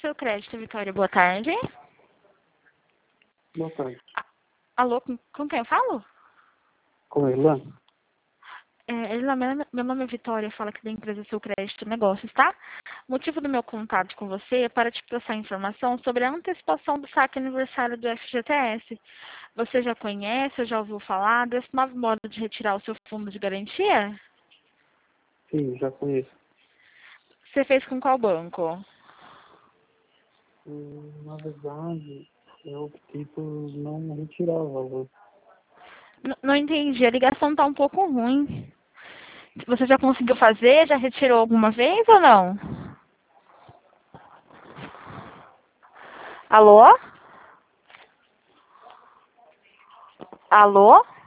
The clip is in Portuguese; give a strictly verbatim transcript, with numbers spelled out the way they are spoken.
seu crédito, Vitória. Boa tarde. Boa tarde. Alô, com, com quem eu falo? Com a Irlanda? É, Irla, meu, meu nome é Vitória, fala aqui da empresa Seu Crédito Negócios, tá? O motivo do meu contato com você é para te passar informação sobre a antecipação do saque aniversário do F G T S. Você já conhece ou já ouviu falar desse novo modo de retirar o seu fundo de garantia? Sim, já conheço. Você fez com qual banco? Hum, Na verdade, eu optei por não retirar o valor. N- não entendi, a ligação tá um pouco ruim. Você já conseguiu fazer? Já retirou alguma vez ou não? Alô? Alô?